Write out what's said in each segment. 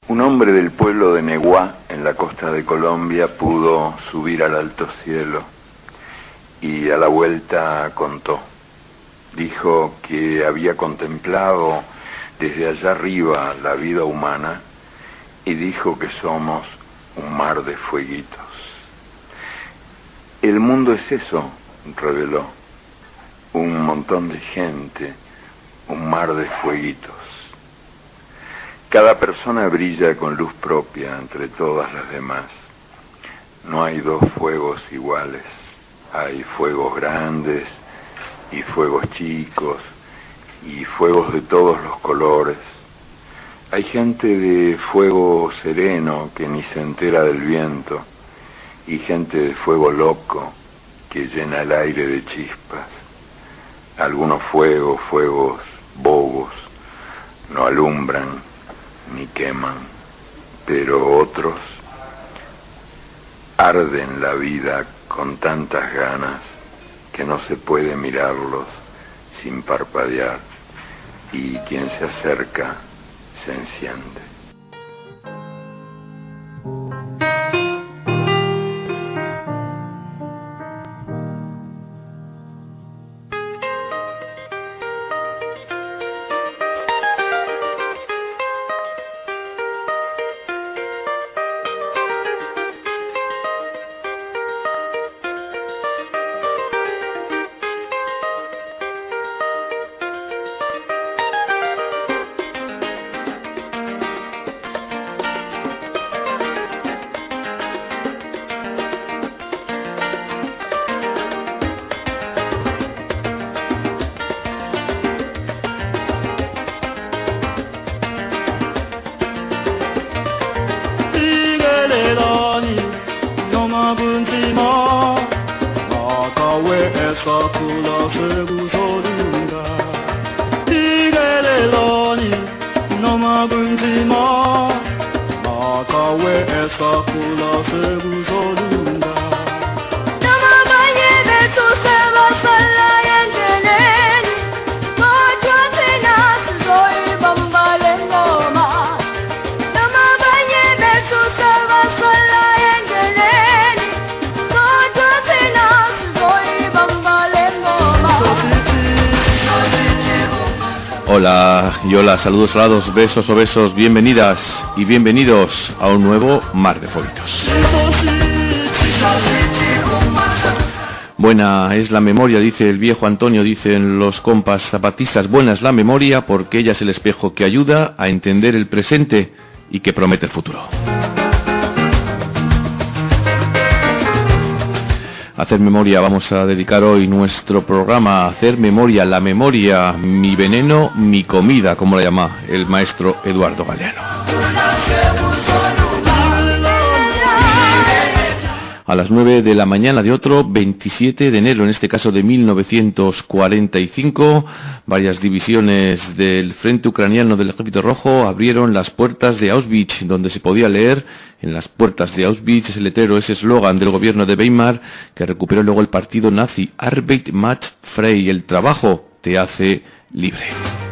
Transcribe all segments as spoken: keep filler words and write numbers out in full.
Un hombre del pueblo de Neguá, en la costa de Colombia, pudo subir al alto cielo y a la vuelta contó. Dijo que había contemplado desde allá arriba la vida humana y dijo que somos un mar de fueguitos. El mundo es eso, reveló, un montón de gente, un mar de fueguitos. Cada persona brilla con luz propia entre todas las demás. No hay dos fuegos iguales. Hay fuegos grandes y fuegos chicos y fuegos de todos los colores. Hay gente de fuego sereno que ni se entera del viento y gente de fuego loco que llena el aire de chispas. Algunos fuegos, fuegos bobos, no alumbran ni queman, pero otros arden la vida con tantas ganas que no se puede mirarlos sin parpadear, y quien se acerca se enciende. Hola y hola, saludos salados, besos o besos, bienvenidas y bienvenidos a un nuevo Mar de Fueguitos. Buena es la memoria, dice el viejo Antonio, dicen los compas zapatistas, buena es la memoria porque ella es el espejo que ayuda a entender el presente y que promete el futuro. A hacer memoria vamos a dedicar hoy nuestro programa a hacer memoria, la memoria, mi veneno, mi comida, como la llama el maestro Eduardo Galeano. A las nueve de la mañana de otro veintisiete de enero, en este caso de mil novecientos cuarenta y cinco, varias divisiones del frente ucraniano del Ejército Rojo abrieron las puertas de Auschwitz, donde se podía leer en las puertas de Auschwitz ese letrero, ese eslogan del gobierno de Weimar que recuperó luego el partido nazi, Arbeit macht frei, el trabajo te hace libre.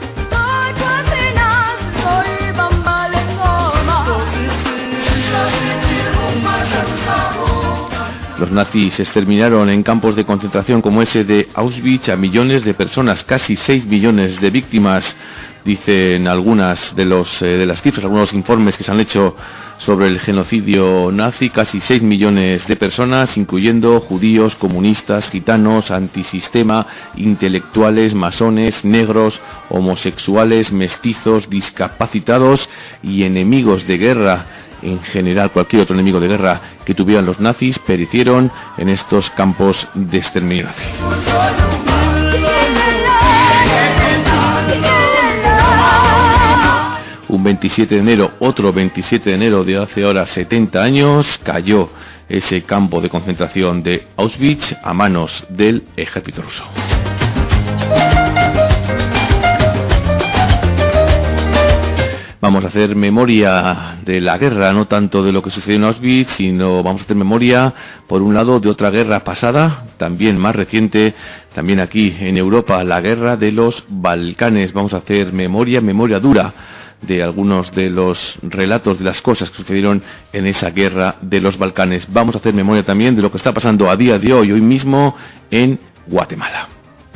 Los nazis exterminaron en campos de concentración como ese de Auschwitz a millones de personas, casi seis millones de víctimas, dicen algunas de, los, eh, de las cifras, algunos informes que se han hecho sobre el genocidio nazi, casi seis millones de personas, incluyendo judíos, comunistas, gitanos, antisistema, intelectuales, masones, negros, homosexuales, mestizos, discapacitados y enemigos de guerra. En general, cualquier otro enemigo de guerra que tuvieran los nazis perecieron en estos campos de exterminio nazi. Un veintisiete de enero, otro veintisiete de enero de hace ahora setenta años, cayó ese campo de concentración de Auschwitz a manos del ejército ruso. Vamos a hacer memoria de la guerra, no tanto de lo que sucedió en Auschwitz, sino vamos a hacer memoria, por un lado, de otra guerra pasada, también más reciente, también aquí en Europa, la guerra de los Balcanes. Vamos a hacer memoria, memoria dura, de algunos de los relatos de las cosas que sucedieron en esa guerra de los Balcanes. Vamos a hacer memoria también de lo que está pasando a día de hoy, hoy mismo, en Guatemala.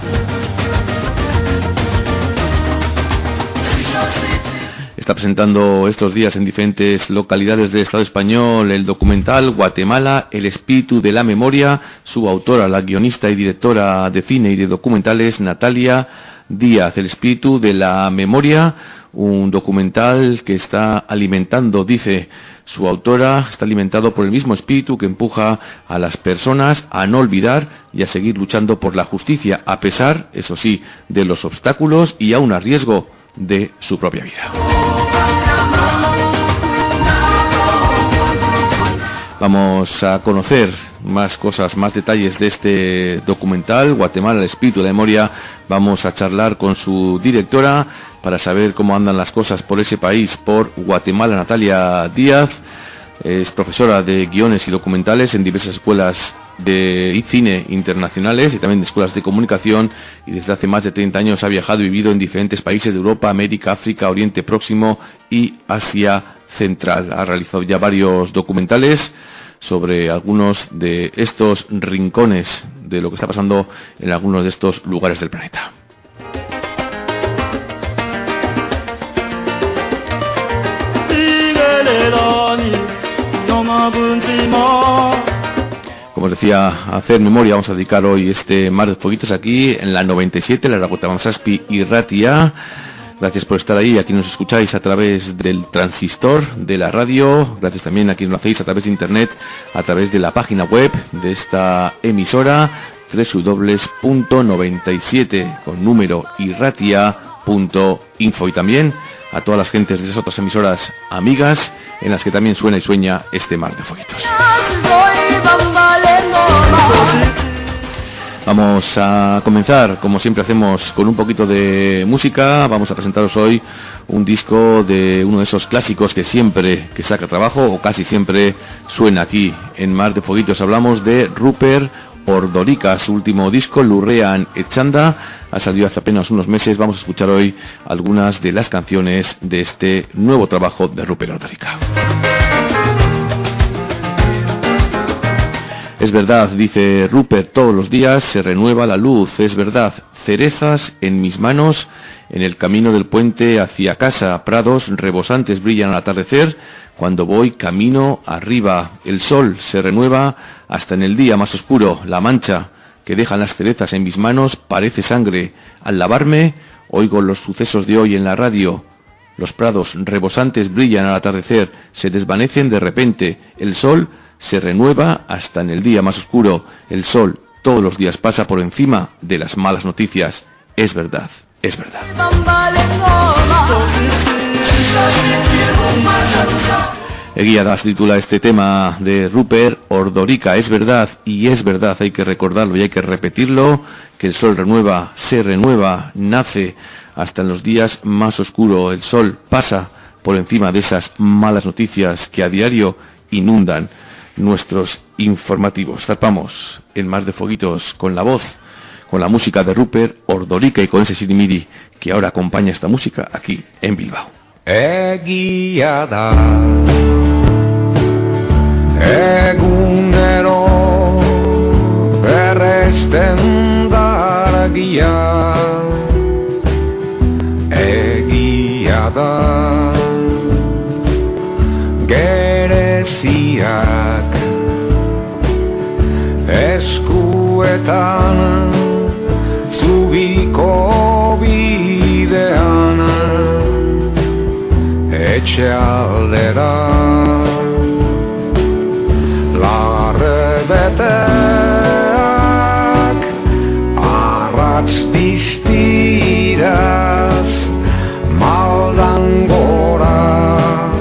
Está presentando estos días en diferentes localidades del Estado español el documental Guatemala, el espíritu de la memoria. Su autora, la guionista y directora de cine y de documentales, Natalia Díaz. El espíritu de la memoria, un documental que está alimentando, dice su autora, está alimentado por el mismo espíritu que empuja a las personas a no olvidar y a seguir luchando por la justicia, a pesar, eso sí, de los obstáculos y aún a riesgo de su propia vida. Vamos a conocer más cosas, más detalles de este documental, Guatemala, el espíritu de la memoria. Vamos a charlar con su directora para saber cómo andan las cosas por ese país, por Guatemala. Natalia Díaz es profesora de guiones y documentales en diversas escuelas de cine internacionales y también de escuelas de comunicación, y desde hace más de treinta años ha viajado y vivido en diferentes países de Europa, América, África, Oriente Próximo y Asia Central. Ha realizado ya varios documentales sobre algunos de estos rincones de lo que está pasando en algunos de estos lugares del planeta. Como os decía, a hacer memoria, vamos a dedicar hoy este Mar de Fueguitos aquí en la noventa y siete, la Ragotamanzaspi y Ratia. Gracias por estar ahí, aquí nos escucháis a través del transistor de la radio, gracias también a quienes lo hacéis a través de internet, a través de la página web de esta emisora, doble u doble u doble u punto noventa y siete con número irratia punto info, y también a todas las gentes de esas otras emisoras amigas en las que también suena y sueña este Mar de Fueguitos. Vamos a comenzar, como siempre hacemos, con un poquito de música. Vamos a presentaros hoy un disco de uno de esos clásicos que siempre que saca trabajo, o casi siempre, suena aquí en Mar de Fueguitos. Hablamos de Rupert Ordorica, su último disco, Lurrean Echanda, ha salido hace apenas unos meses. Vamos a escuchar hoy algunas de las canciones de este nuevo trabajo de Rupert Ordorica. Es verdad, dice Rupert, todos los días se renueva la luz. Es verdad, cerezas en mis manos, en el camino del puente hacia casa, prados rebosantes brillan al atardecer. Cuando voy camino arriba, el sol se renueva hasta en el día más oscuro. La mancha que dejan las cerezas en mis manos parece sangre. Al lavarme, oigo los sucesos de hoy en la radio. Los prados rebosantes brillan al atardecer, se desvanecen de repente. El sol se renueva hasta en el día más oscuro. El sol todos los días pasa por encima de las malas noticias. Es verdad, es verdad. Eguía da titula este tema de Rupert Ordorica. Es verdad, y es verdad, hay que recordarlo y hay que repetirlo, que el sol renueva, se renueva, nace hasta en los días más oscuros. El sol pasa por encima de esas malas noticias que a diario inundan nuestros informativos. Zarpamos en Mar de Fueguitos con la voz, con la música de Rupert Ordorica y con ese sirimiri que ahora acompaña esta música aquí en Bilbao. Egia da egunero berresten da argia, egia da gereziak eskuetan zubiko bidean etxe aldera larre beteak arratz distiraz maldan gora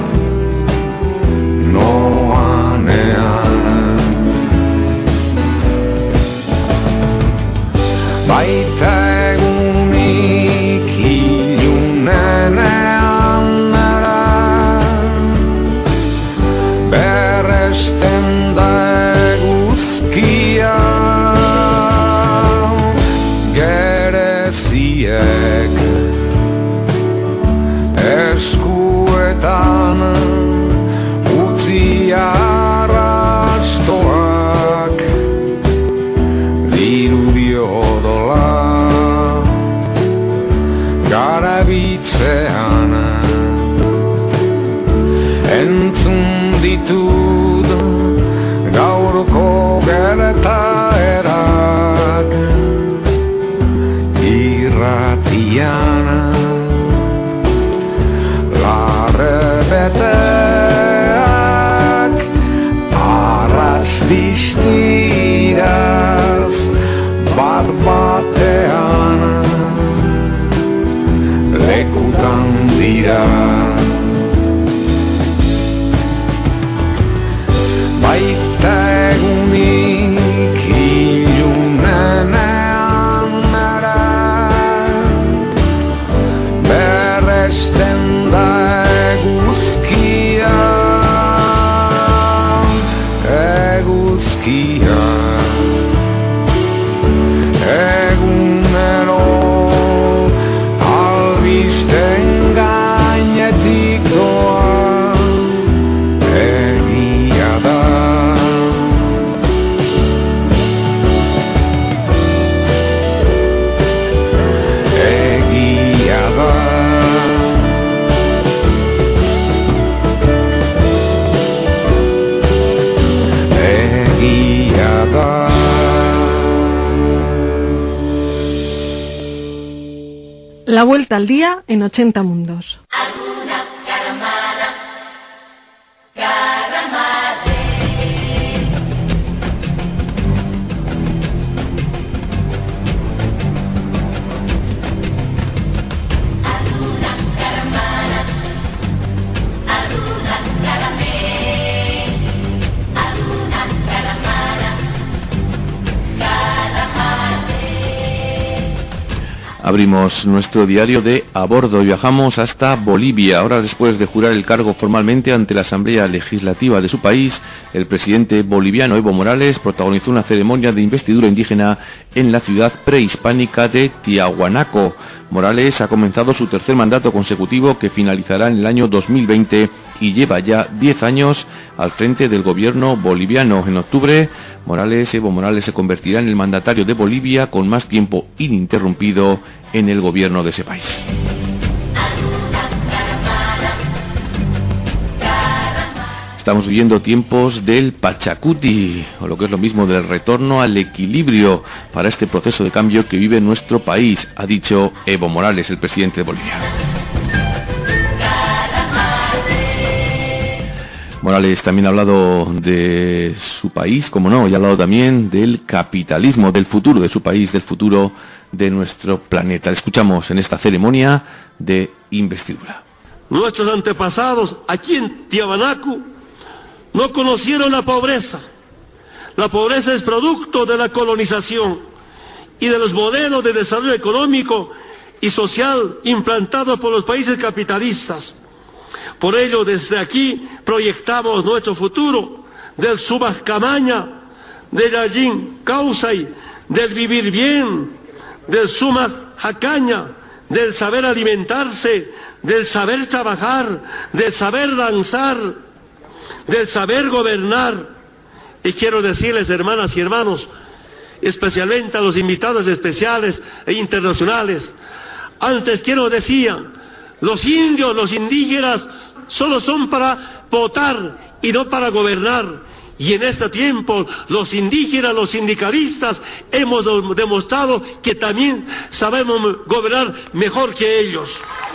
baita egunik ilunenean berresten da eguzki dirudi arrastoak, dirudi odola, garabitzean entzun ditut gaurko gertaerak irratian larrebeteak arras distiraz bat batean lekutan dira. Baita egunik ilunenean ere berresten da eguzkia, eguzkia egunero albisten gainetik doa. La vuelta al día en ochenta mundos. Abrimos nuestro diario de a bordo y viajamos hasta Bolivia. Ahora, después de jurar el cargo formalmente ante la Asamblea Legislativa de su país, el presidente boliviano Evo Morales protagonizó una ceremonia de investidura indígena en la ciudad prehispánica de Tiahuanaco. Morales ha comenzado su tercer mandato consecutivo, que finalizará en el año dos mil veinte, y lleva ya diez años al frente del gobierno boliviano. En octubre, Morales, Evo Morales se convertirá en el mandatario de Bolivia con más tiempo ininterrumpido en el gobierno de ese país. Estamos viviendo tiempos del Pachacuti, o lo que es lo mismo, del retorno al equilibrio para este proceso de cambio que vive nuestro país, ha dicho Evo Morales, el presidente de Bolivia. Morales también ha hablado de su país, como no, y ha hablado también del capitalismo, del futuro de su país, del futuro de nuestro planeta. Escuchamos en esta ceremonia de investidura. Nuestros antepasados aquí en Tiahuanaco no conocieron la pobreza. La pobreza es producto de la colonización y de los modelos de desarrollo económico y social implantados por los países capitalistas. Por ello, desde aquí proyectamos nuestro futuro del Subas Camaña, del Yallín Causay, del vivir bien, del Sumas Jacaña, del saber alimentarse, del saber trabajar, del saber danzar, del saber gobernar. Y quiero decirles, hermanas y hermanos, especialmente a los invitados especiales e internacionales, antes quiero decir, los indios, los indígenas, solo son para votar y no para gobernar. Y en este tiempo, los indígenas, los sindicalistas, hemos demostrado que también sabemos gobernar mejor que ellos.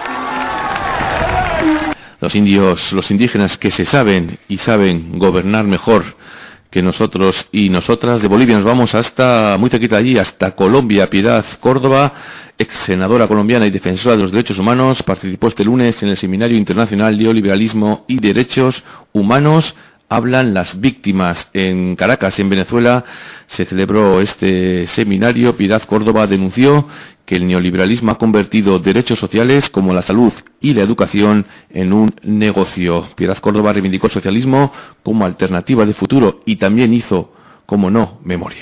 Los indios, los indígenas que se saben y saben gobernar mejor que nosotros y nosotras. De Bolivia nos vamos hasta, muy cerquita allí, hasta Colombia. Piedad Córdoba, ex senadora colombiana y defensora de los derechos humanos, participó este lunes en el Seminario Internacional Neoliberalismo y Derechos Humanos. Hablan las víctimas. En Caracas, en Venezuela, se celebró este seminario. Piedad Córdoba denunció que el neoliberalismo ha convertido derechos sociales como la salud y la educación en un negocio. Piedad Córdoba reivindicó el socialismo como alternativa de futuro y también hizo, como no, memoria.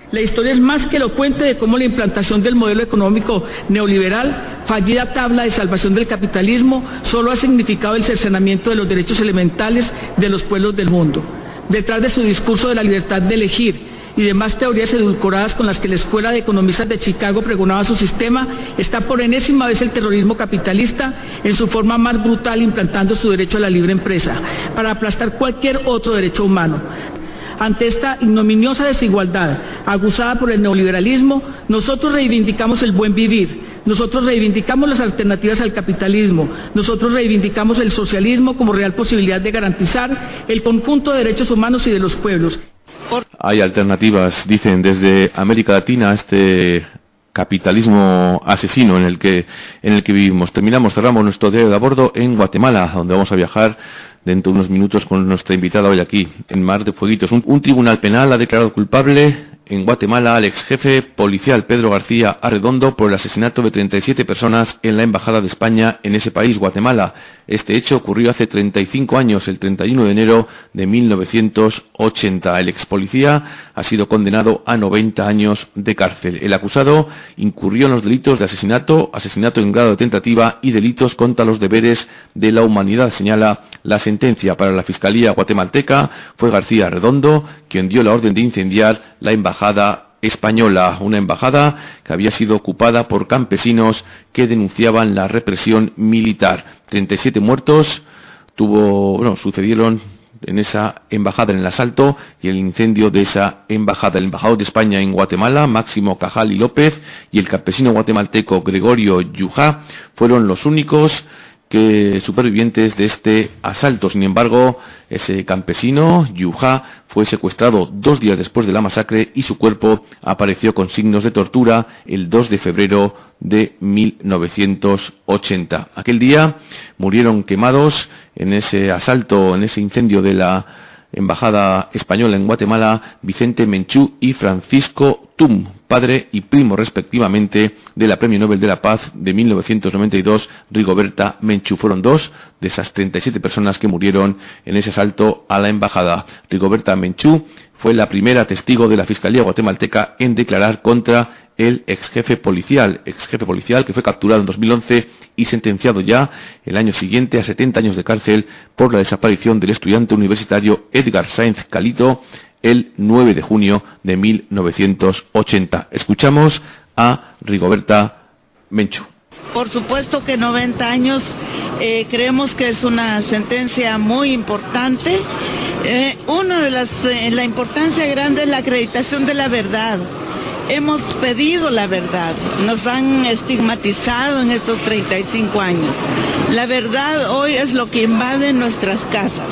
La historia es más que elocuente de cómo la implantación del modelo económico neoliberal, fallida tabla de salvación del capitalismo, solo ha significado el cercenamiento de los derechos elementales de los pueblos del mundo. Detrás de su discurso de la libertad de elegir y demás teorías edulcoradas con las que la Escuela de Economistas de Chicago pregonaba su sistema, está por enésima vez el terrorismo capitalista en su forma más brutal, implantando su derecho a la libre empresa, para aplastar cualquier otro derecho humano. Ante esta ignominiosa desigualdad aguzada por el neoliberalismo, nosotros reivindicamos el buen vivir, nosotros reivindicamos las alternativas al capitalismo, nosotros reivindicamos el socialismo como real posibilidad de garantizar el conjunto de derechos humanos y de los pueblos. Hay alternativas, dicen desde América Latina, a este capitalismo asesino en el que en el que vivimos. Terminamos, cerramos nuestro diario de a bordo en Guatemala, donde vamos a viajar dentro de unos minutos con nuestra invitada hoy aquí, en Mar de Fueguitos. Un, un tribunal penal ha declarado culpable en Guatemala al ex jefe policial Pedro García Arredondo por el asesinato de treinta y siete personas en la Embajada de España en ese país, Guatemala. Este hecho ocurrió hace treinta y cinco años, el treinta y uno de enero de mil novecientos ochenta. El ex policía ha sido condenado a noventa años de cárcel. El acusado incurrió en los delitos de asesinato, asesinato en grado de tentativa y delitos contra los deberes de la humanidad, señala la sentencia. Para la Fiscalía guatemalteca fue García Arredondo quien dio la orden de incendiar la embajada española, una embajada que había sido ocupada por campesinos que denunciaban la represión militar. treinta y siete muertos tuvo, bueno, sucedieron en esa embajada, en el asalto y el incendio de esa embajada. El embajador de España en Guatemala, Máximo Cajal y López, y el campesino guatemalteco Gregorio Yujá fueron los únicos que supervivientes de este asalto. Sin embargo, ese campesino, Yujá, fue secuestrado dos días después de la masacre y su cuerpo apareció con signos de tortura el dos de febrero de mil novecientos ochenta. Aquel día murieron quemados en ese asalto, en ese incendio de la Embajada Española en Guatemala, Vicente Menchú y Francisco Tum, padre y primo respectivamente de la Premio Nobel de la Paz de mil novecientos noventa y dos, Rigoberta Menchú. Fueron dos de esas treinta y siete personas que murieron en ese asalto a la embajada. Rigoberta Menchú fue la primera testigo de la Fiscalía guatemalteca en declarar contra el ex jefe policial, ex jefe policial que fue capturado en dos mil once y sentenciado ya el año siguiente a setenta años de cárcel por la desaparición del estudiante universitario Edgar Sáenz Calito el nueve de junio de mil novecientos ochenta. Escuchamos a Rigoberta Menchú. Por supuesto que noventa años, eh, creemos que es una sentencia muy importante. Eh, una de las, eh, la importancia grande es la acreditación de la verdad. Hemos pedido la verdad, nos han estigmatizado en estos treinta y cinco años. La verdad hoy es lo que invade nuestras casas.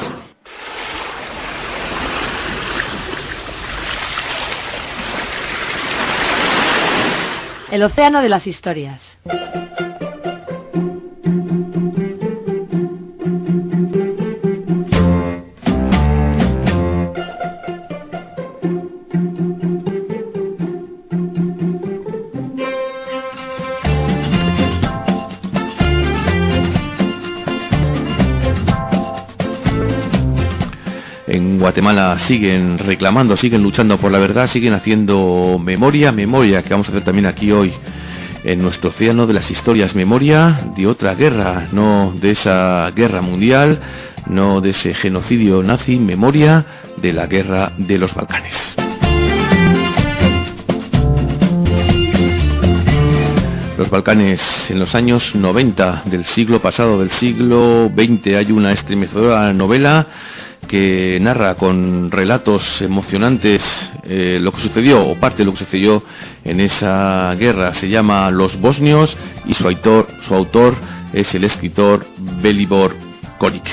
El océano de las historias. En Guatemala siguen reclamando, siguen luchando por la verdad, siguen haciendo memoria, memoria que vamos a hacer también aquí hoy en nuestro océano de las historias, memoria de otra guerra, no de esa guerra mundial, no de ese genocidio nazi, memoria de la guerra de los Balcanes. Los Balcanes en los años noventa del siglo pasado, del siglo veinte, hay una estremecedora novela que narra con relatos emocionantes eh, lo que sucedió o parte de lo que sucedió en esa guerra. Se llama Los Bosnios y su autor, su autor es el escritor Velibor Kolic.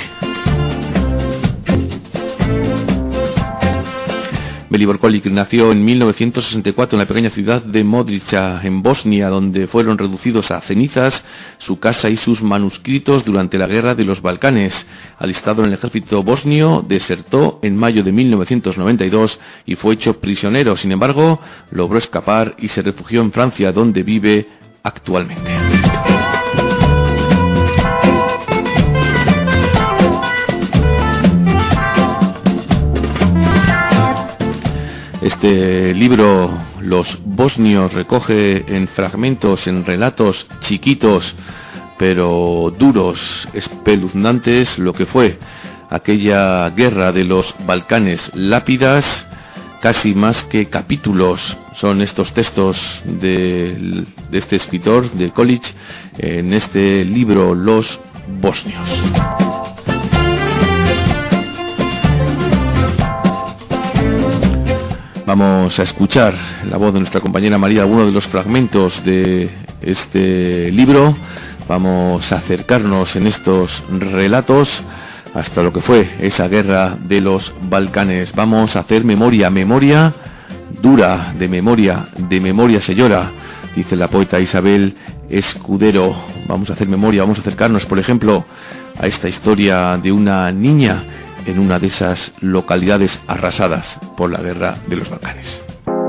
Velibor Kolic nació en mil novecientos sesenta y cuatro en la pequeña ciudad de Modrica, en Bosnia, donde fueron reducidos a cenizas su casa y sus manuscritos durante la guerra de los Balcanes. Alistado en el ejército bosnio, desertó en mayo de mil novecientos noventa y dos y fue hecho prisionero. Sin embargo, logró escapar y se refugió en Francia, donde vive actualmente. Este libro Los Bosnios recoge en fragmentos, en relatos chiquitos, pero duros, espeluznantes, lo que fue aquella guerra de los Balcanes. Lápidas, casi más que capítulos, son estos textos de, de este escritor, de Kolic, en este libro Los Bosnios. Vamos a escuchar la voz de nuestra compañera María, algunos de los fragmentos de este libro. Vamos a acercarnos en estos relatos hasta lo que fue esa guerra de los Balcanes. Vamos a hacer memoria, memoria dura, de memoria, de memoria se llora, dice la poeta Isabel Escudero. Vamos a hacer memoria, vamos a acercarnos, por ejemplo, a esta historia de una niña en una de esas localidades arrasadas por la guerra de los Balcanes.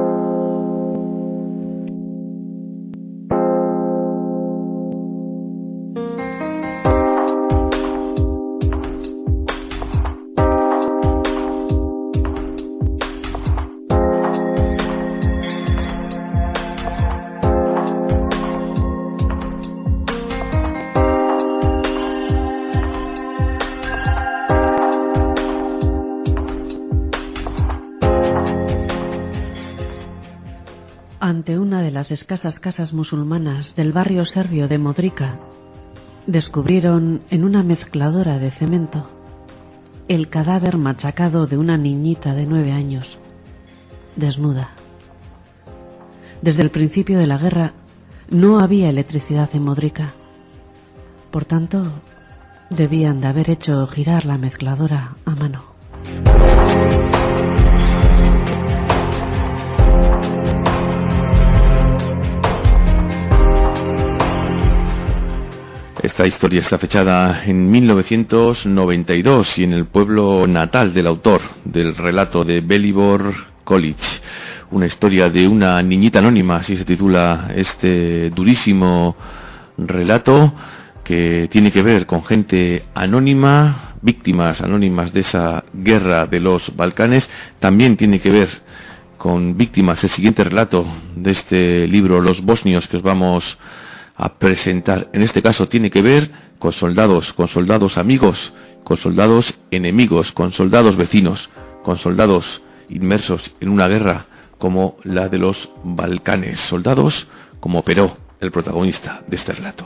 Ante una de las escasas casas musulmanas del barrio serbio de Modrica, descubrieron en una mezcladora de cemento el cadáver machacado de una niñita de nueve años, desnuda. Desde el principio de la guerra no había electricidad en Modrica, por tanto debían de haber hecho girar la mezcladora a mano. Esta historia está fechada en mil novecientos noventa y dos y en el pueblo natal del autor del relato de Belibor Kolic. Una historia de una niñita anónima, así se titula este durísimo relato, que tiene que ver con gente anónima, víctimas anónimas de esa guerra de los Balcanes. También tiene que ver con víctimas el siguiente relato de este libro, Los Bosnios, que os vamos a presentar. En este caso tiene que ver con soldados, con soldados amigos, con soldados enemigos, con soldados vecinos, con soldados inmersos en una guerra como la de los Balcanes, soldados como Peró, el protagonista de este relato.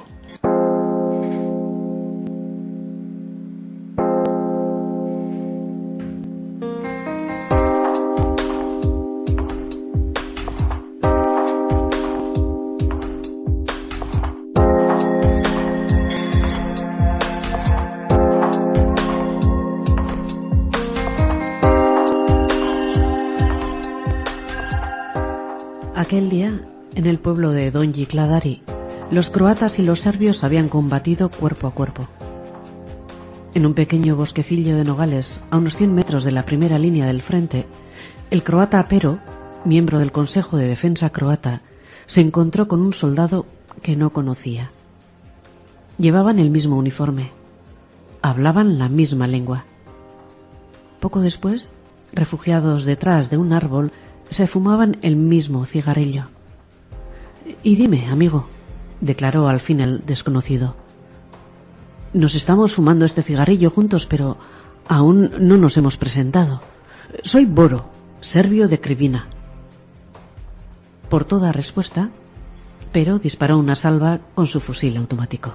Aquel día, en el pueblo de Donji Kladari, los croatas y los serbios habían combatido cuerpo a cuerpo. En un pequeño bosquecillo de nogales, a unos cien metros de la primera línea del frente, el croata Pero, miembro del Consejo de Defensa croata, se encontró con un soldado que no conocía. Llevaban el mismo uniforme, hablaban la misma lengua. Poco después, refugiados detrás de un árbol, se fumaban el mismo cigarrillo. Y dime, amigo, declaró al fin el desconocido, nos estamos fumando este cigarrillo juntos, pero aún no nos hemos presentado. Soy Boro, serbio de Krivina. Por toda respuesta, Pero disparó una salva con su fusil automático.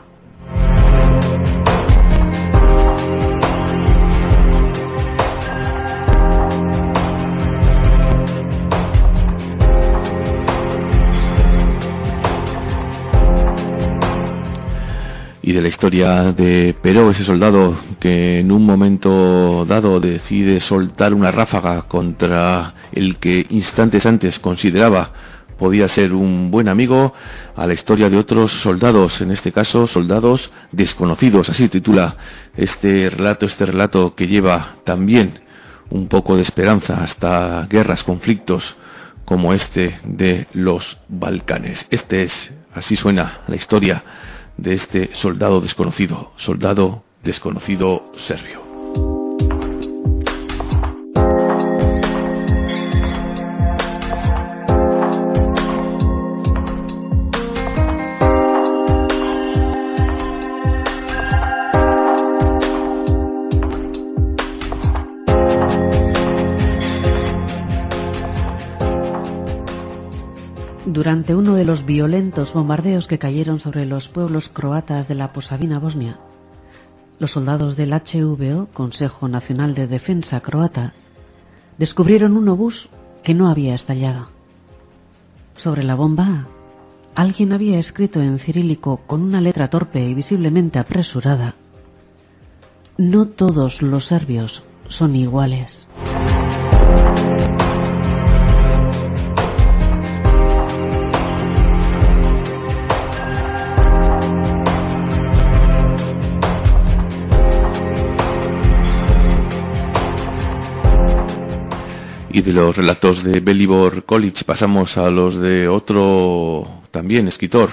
Y de la historia de Peró, ese soldado que en un momento dado decide soltar una ráfaga contra el que instantes antes consideraba podía ser un buen amigo, a la historia de otros soldados, en este caso soldados desconocidos, así titula este relato, este relato que lleva también un poco de esperanza hasta guerras, conflictos como este de los Balcanes. Este es, así suena la historia de este soldado desconocido, soldado desconocido serbio. Durante uno de los violentos bombardeos que cayeron sobre los pueblos croatas de la Posavina, Bosnia, los soldados del H V O, Consejo Nacional de Defensa Croata, descubrieron un obús que no había estallado. Sobre la bomba, alguien había escrito en cirílico con una letra torpe y visiblemente apresurada: no todos los serbios son iguales. Y de los relatos de Belibor Kolic pasamos a los de otro también escritor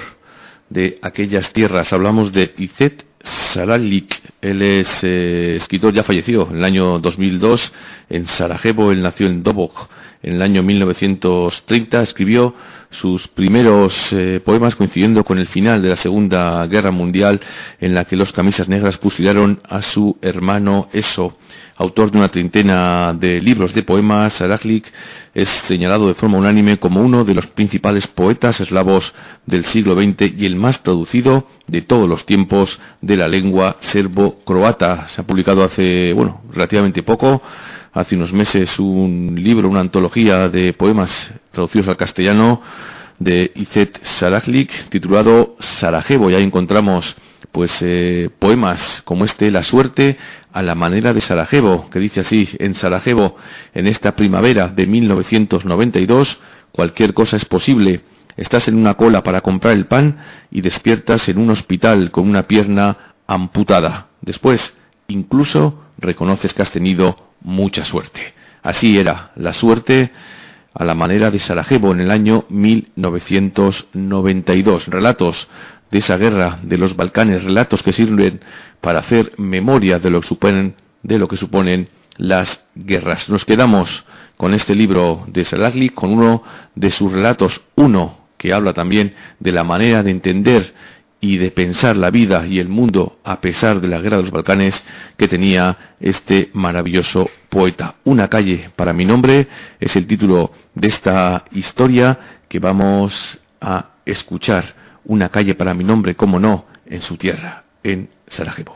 de aquellas tierras. Hablamos de Izet Sarajlik. Él es eh, escritor, ya falleció en el año dos mil dos en Sarajevo. Él nació en Doboj en el año mil novecientos treinta. Escribió sus primeros eh, poemas coincidiendo con el final de la Segunda Guerra Mundial, en la que los camisas negras fusilaron a su hermano Eso. Autor de una treintena de libros de poemas, Sarajlik es señalado de forma unánime como uno de los principales poetas eslavos del siglo veinte y el más traducido de todos los tiempos de la lengua serbo-croata. Se ha publicado hace, bueno, relativamente poco, hace unos meses, un libro, una antología de poemas traducidos al castellano de Izet Sarajlik, titulado Sarajevo. Y ahí encontramos pues eh, poemas como este, La suerte a la manera de Sarajevo, que dice así: en Sarajevo, en esta primavera de mil novecientos noventa y dos, cualquier cosa es posible. Estás en una cola para comprar el pan y despiertas en un hospital con una pierna amputada. Después, incluso, reconoces que has tenido mucha suerte. Así era la suerte a la manera de Sarajevo en el año mil novecientos noventa y dos. Relatos de esa guerra de los Balcanes, relatos que sirven para hacer memoria de lo que suponen, de lo que suponen las guerras. Nos quedamos con este libro de Sarajlik, con uno de sus relatos, uno que habla también de la manera de entender y de pensar la vida y el mundo a pesar de la guerra de los Balcanes que tenía este maravilloso poeta. Una calle para mi nombre es el título de esta historia que vamos a escuchar. Una calle para mi nombre, cómo no, en su tierra, en Sarajevo.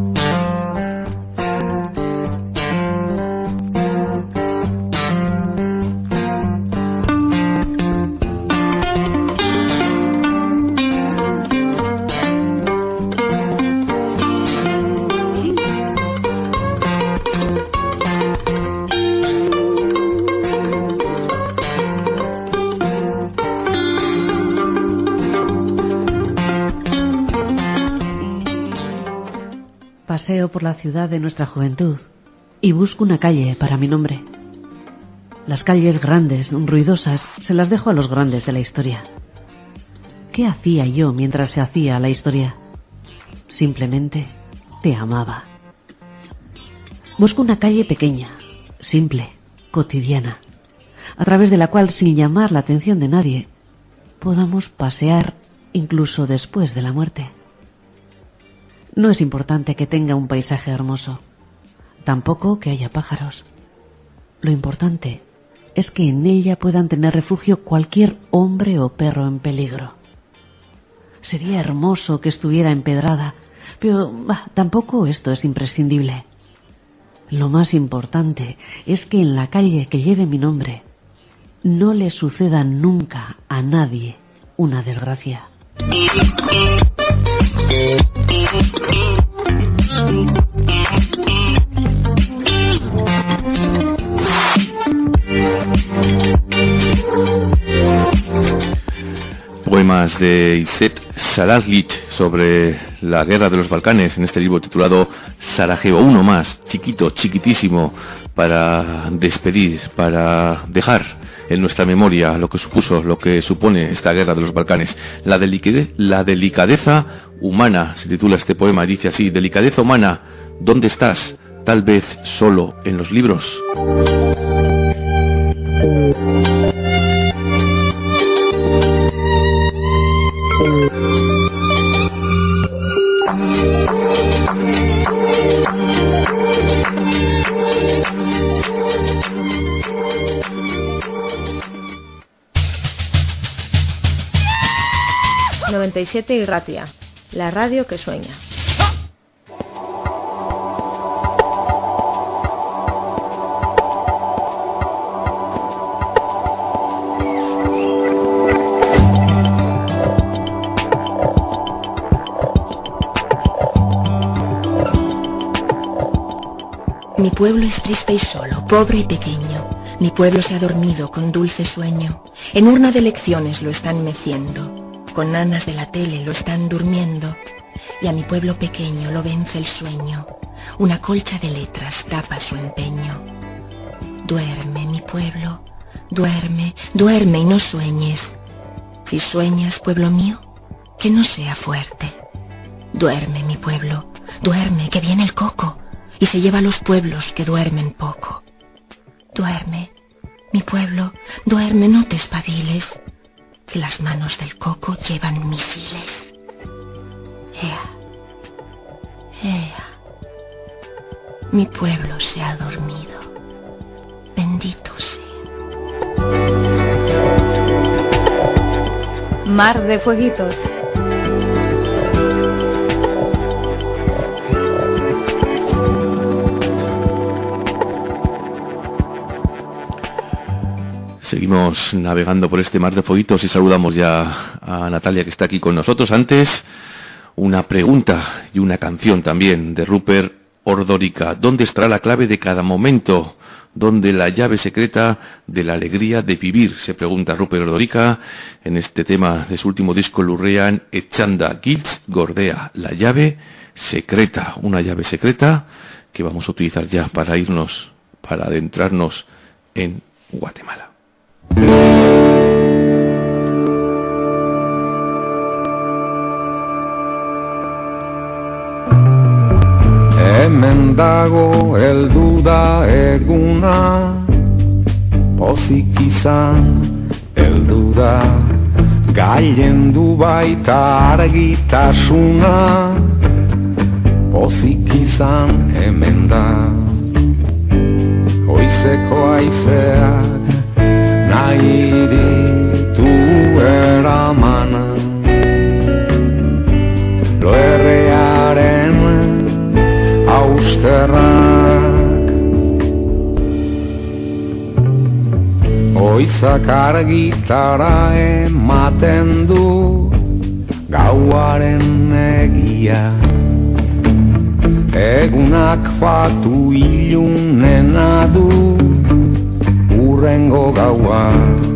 Paseo por la ciudad de nuestra juventud y busco una calle para mi nombre. Las calles grandes, ruidosas, se las dejo a los grandes de la historia. ¿Qué hacía yo mientras se hacía la historia? Simplemente te amaba. Busco una calle pequeña, simple, cotidiana, a través de la cual, sin llamar la atención de nadie, podamos pasear incluso después de la muerte. No es importante que tenga un paisaje hermoso, tampoco que haya pájaros. Lo importante es que en ella puedan tener refugio cualquier hombre o perro en peligro. Sería hermoso que estuviera empedrada, pero bah, tampoco esto es imprescindible. Lo más importante es que en la calle que lleve mi nombre no le suceda nunca a nadie una desgracia. Poemas de Izet Sarajlik sobre la guerra de los Balcanes en este libro titulado Sarajevo. Uno más, chiquito, chiquitísimo, para despedir, para dejar en nuestra memoria lo que supuso, lo que supone esta guerra de los Balcanes. La, delicadez, la delicadeza humana, se titula este poema, dice así: delicadeza humana, ¿dónde estás? Tal vez solo en los libros. noventa y siete y Ratia, la radio que sueña. Mi pueblo es triste y solo, pobre y pequeño. Mi pueblo se ha dormido con dulce sueño. En urna de elecciones lo están meciendo. Con nanas de la tele lo están durmiendo. Y a mi pueblo pequeño lo vence el sueño. Una colcha de letras tapa su empeño. Duerme, mi pueblo, duerme, duerme y no sueñes. Si sueñas, pueblo mío, que no sea fuerte. Duerme, mi pueblo, duerme, que viene el coco. Y se lleva a los pueblos que duermen poco. Duerme, mi pueblo, duerme, no te espabiles, que las manos del coco llevan misiles. Ea, ea, mi pueblo se ha dormido, bendito sea. Mar de fueguitos. Seguimos navegando por este mar de fueguitos y saludamos ya a Natalia, que está aquí con nosotros. Antes, una pregunta y una canción también de Rupert Ordórica. ¿Dónde estará la clave de cada momento? ¿Dónde la llave secreta de la alegría de vivir? Se pregunta Rupert Ordórica en este tema de su último disco, Lurrean Etxanda Giltz Gordea. La llave secreta, una llave secreta que vamos a utilizar ya para irnos, para adentrarnos en Guatemala. Hemen dago heldu da eguna, pozik izan heldu da, gailendu baita argitasuna, pozik izan hemen da. Goizeko haizeak nahi ditu eramana, loerrearen austerrak, oizak argitara ematen du gauaren egia, egunak fatu ilunena du urrengo gaua.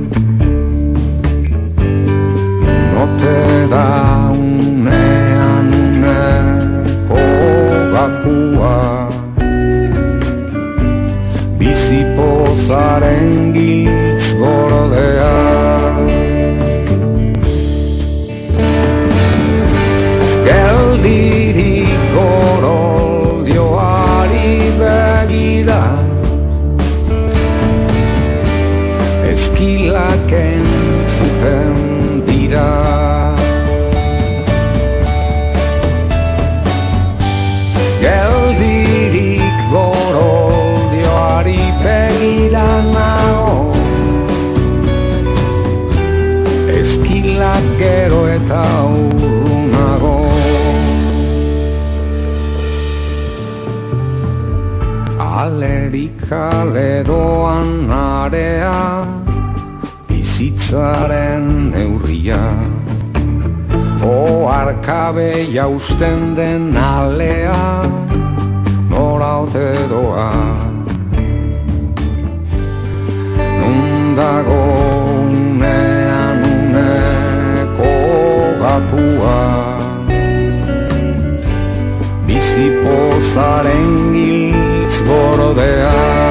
Note da unean uneko gakua, bizipozaren giltz gordea. Geldirik goroldioari begira, eskilak entzuten dira. Geldirik goroldioari begira nago, eskilak gero eta urrunago. Alerik aledoan area, bizitzaren neurria, oarkabe jausten den alea, nora ote doa. Nundago unean uneko gatua, bizipozaren giltz gordea.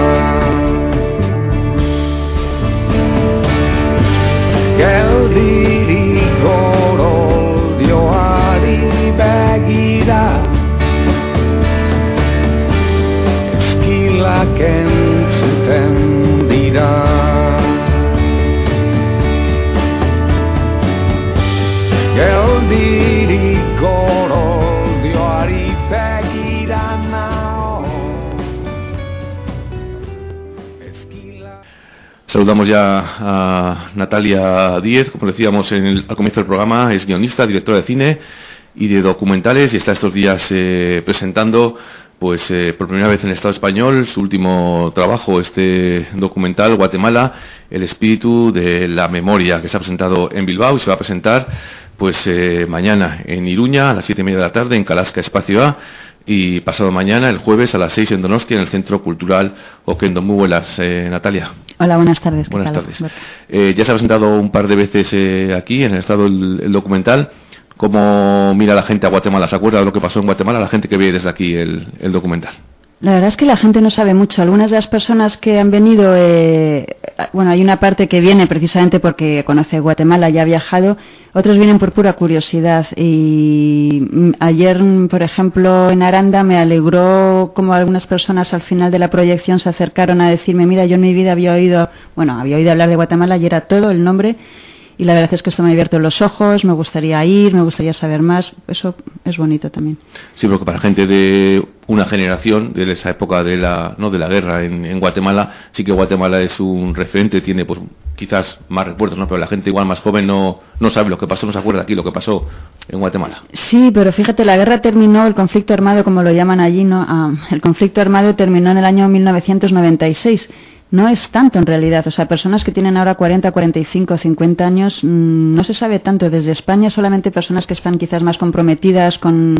Geldirik goroldioari begira, eskilak entzuten dira. Geldirik goroldioari begira nao. Saludamos ya a Natalia Díez, como decíamos en el, al comienzo del programa, es guionista, directora de cine y de documentales y está estos días eh, presentando pues eh, por primera vez en el Estado español su último trabajo, este documental Guatemala, el espíritu de la memoria, que se ha presentado en Bilbao y se va a presentar pues eh, mañana en Iruña a las siete y media de la tarde en Calasca Espacio A y pasado mañana el jueves a las seis en Donostia en el Centro Cultural Oquendo. Muy buenas, eh, Natalia. Hola, buenas tardes. Buenas tardes. Eh, ya se ha presentado un par de veces eh, aquí en el Estado el, el documental. ¿Cómo mira la gente a Guatemala? ¿Se acuerda de lo que pasó en Guatemala? La gente que ve desde aquí el, el documental. La verdad es que la gente no sabe mucho. Algunas de las personas que han venido, eh, bueno, hay una parte que viene precisamente porque conoce Guatemala y ha viajado, otros vienen por pura curiosidad. Y ayer, por ejemplo, en Aranda me alegró como algunas personas al final de la proyección se acercaron a decirme, mira, yo en mi vida había oído, bueno, había oído hablar de Guatemala y era todo el nombre. Y la verdad es que esto me ha abierto los ojos, me gustaría ir, me gustaría saber más. Eso es bonito también. Sí, porque para gente de una generación, de esa época de la no de la guerra en, en Guatemala, sí que Guatemala es un referente, tiene pues quizás más recuerdos, ¿no? Pero la gente igual más joven no, no sabe lo que pasó, no se acuerda aquí lo que pasó en Guatemala. Sí, pero fíjate, la guerra terminó, el conflicto armado, como lo llaman allí, ¿no? Ah, el conflicto armado terminó en el año mil novecientos noventa y seis. No es tanto en realidad, o sea, personas que tienen ahora cuarenta, cuarenta y cinco, cincuenta años, mmm, no se sabe tanto. Desde España solamente personas que están quizás más comprometidas con,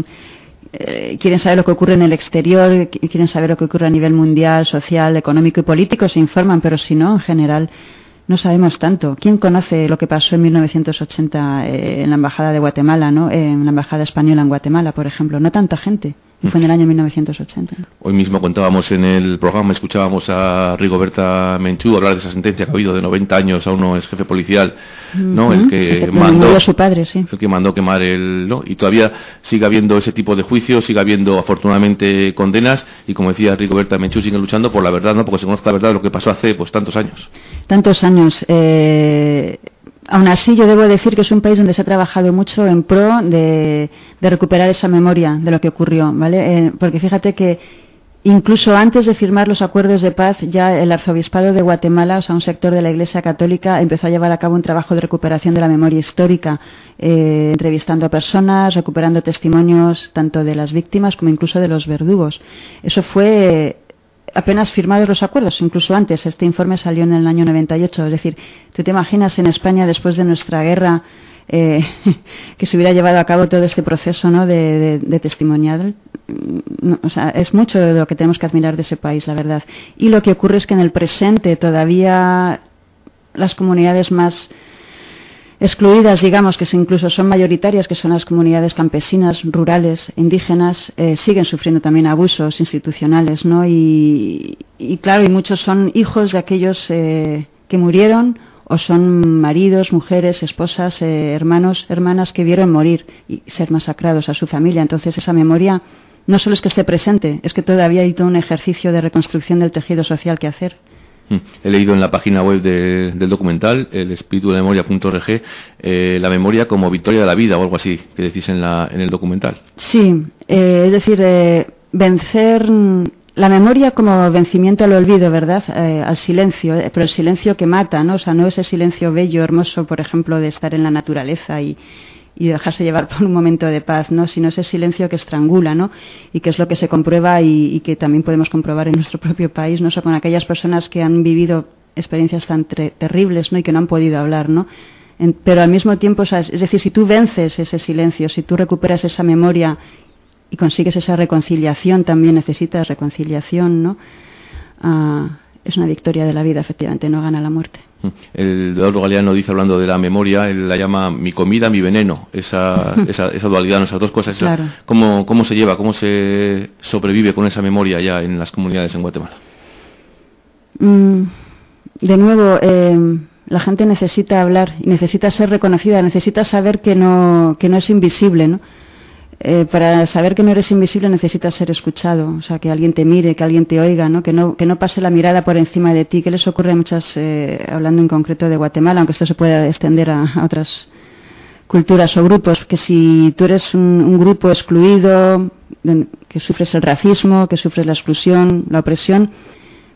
eh, quieren saber lo que ocurre en el exterior, quieren saber lo que ocurre a nivel mundial, social, económico y político, se informan, pero si no, en general, no sabemos tanto. ¿Quién conoce lo que pasó en mil novecientos ochenta eh, en la Embajada de Guatemala, ¿no? Eh, en la Embajada Española en Guatemala, por ejemplo? No tanta gente. Y fue en el año mil novecientos ochenta. Hoy mismo contábamos en el programa, escuchábamos a Rigoberta Menchú hablar de esa sentencia que ha habido de noventa años a uno ex jefe policial, ¿no? Uh-huh. El que el mandó a su padre, sí. El que mandó quemar el, ¿no? Y todavía sigue habiendo ese tipo de juicios, sigue habiendo afortunadamente condenas y como decía Rigoberta Menchú siguen luchando por la verdad, ¿no? Porque se conoce la verdad de lo que pasó hace pues tantos años. Tantos años. Eh... Aún así, yo debo decir que es un país donde se ha trabajado mucho en pro de, de recuperar esa memoria de lo que ocurrió, ¿vale? Eh, porque fíjate que incluso antes de firmar los acuerdos de paz, ya el arzobispado de Guatemala, o sea, un sector de la Iglesia Católica, empezó a llevar a cabo un trabajo de recuperación de la memoria histórica, eh, entrevistando a personas, recuperando testimonios tanto de las víctimas como incluso de los verdugos. Eso fue apenas firmados los acuerdos, incluso antes. Este informe salió en el año noventa y ocho. Es decir, ¿tú te imaginas en España, después de nuestra guerra, eh, que se hubiera llevado a cabo todo este proceso, ¿no?, de, de, de testimonial? No, o sea, es mucho de lo que tenemos que admirar de ese país, la verdad. Y lo que ocurre es que en el presente todavía las comunidades más excluidas, digamos, que incluso son mayoritarias, que son las comunidades campesinas, rurales, indígenas, eh, siguen sufriendo también abusos institucionales, ¿no? Y, y claro, y muchos son hijos de aquellos eh, que murieron, o son maridos, mujeres, esposas, eh, hermanos, hermanas que vieron morir y ser masacrados a su familia. Entonces esa memoria no solo es que esté presente, es que todavía hay todo un ejercicio de reconstrucción del tejido social que hacer. He leído en la página web de, del documental, el espíritu de la memoria punto org, eh, la memoria como victoria de la vida o algo así, que decís en, la, en el documental. Sí, eh, es decir, eh, vencer la memoria como vencimiento al olvido, ¿verdad? Eh, al silencio, eh, pero el silencio que mata, ¿no? O sea, no ese silencio bello, hermoso, por ejemplo, de estar en la naturaleza y, y dejarse llevar por un momento de paz, ¿no? Sino ese silencio que estrangula, ¿no? Y que es lo que se comprueba y, y que también podemos comprobar en nuestro propio país, ¿no? O sea, con aquellas personas que han vivido experiencias tan tre- terribles, ¿no? Y que no han podido hablar, ¿no? En, pero al mismo tiempo, o sea, es decir, si tú vences ese silencio, si tú recuperas esa memoria y consigues esa reconciliación, también necesitas reconciliación, ¿no? Ah, es una victoria de la vida, efectivamente, no gana la muerte. El Eduardo Galeano dice, hablando de la memoria, él la llama mi comida, mi veneno, esa, esa, esa dualidad, esas dos cosas. Claro. Esa, ¿cómo, ¿Cómo se lleva, cómo se sobrevive con esa memoria ya en las comunidades en Guatemala? Mm, de nuevo, eh, la gente necesita hablar, necesita ser reconocida, necesita saber que no, que no es invisible, ¿no? Eh, para saber que no eres invisible necesitas ser escuchado, o sea, que alguien te mire, que alguien te oiga, ¿no? Que no, que no pase la mirada por encima de ti. ¿Qué les ocurre a muchas, eh, hablando en concreto de Guatemala, aunque esto se pueda extender a, a otras culturas o grupos? Que si tú eres un, un grupo excluido, que sufres el racismo, que sufres la exclusión, la opresión,